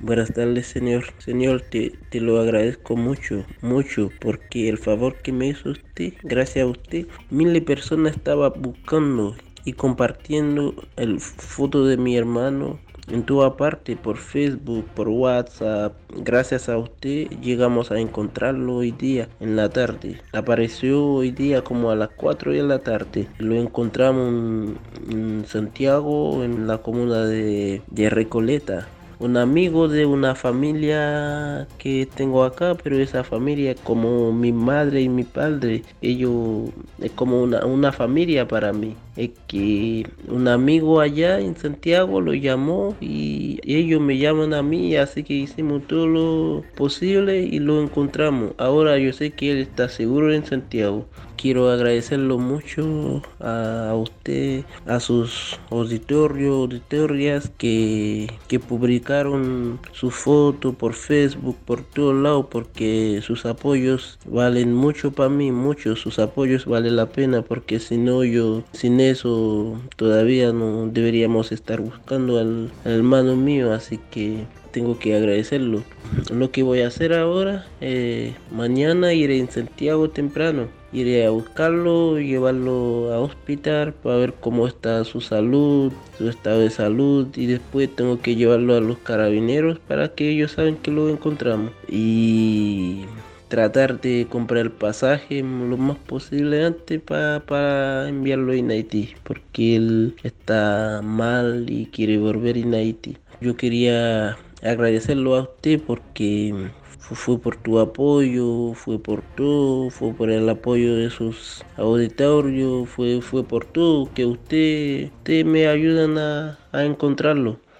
Buenas tardes, señor. Señor, te lo agradezco mucho, mucho, porque el favor que me hizo usted, gracias a usted, miles de personas estaban buscando y compartiendo el foto de mi hermano en toda parte, por Facebook, por WhatsApp. Gracias a usted llegamos a encontrarlo hoy día en la tarde. Apareció hoy día como a las 4 de la tarde. Lo encontramos en Santiago, en la comuna de Recoleta, un amigo de una familia que tengo acá, pero esa familia es como mi madre y mi padre. Ellos es como una familia para mí. Es que un amigo allá en Santiago lo llamó y ellos me llaman a mí, así que hicimos todo lo posible y lo encontramos. Ahora yo sé que él está seguro en Santiago. Quiero agradecerlo mucho a usted, a sus auditorias que publicaron su foto por Facebook, por todos lados, porque sus apoyos valen mucho para mí, mucho, sus apoyos valen la pena, porque si no yo, sin eso, todavía no deberíamos estar buscando al hermano mío, así que tengo que agradecerlo. Lo que voy a hacer ahora, mañana iré en Santiago temprano. Iré a buscarlo, llevarlo a hospital para ver cómo está su salud, su estado de salud, y después tengo que llevarlo a los carabineros para que ellos saben que lo encontramos. Y tratar de comprar el pasaje lo más posible antes para enviarlo en Haití, porque él está mal y quiere volver en Haití. Yo quería agradecerlo a usted porque fue por tu apoyo, fue por todo, fue por el apoyo de sus auditorios, fue por todo que usted me ayudan a encontrarlo.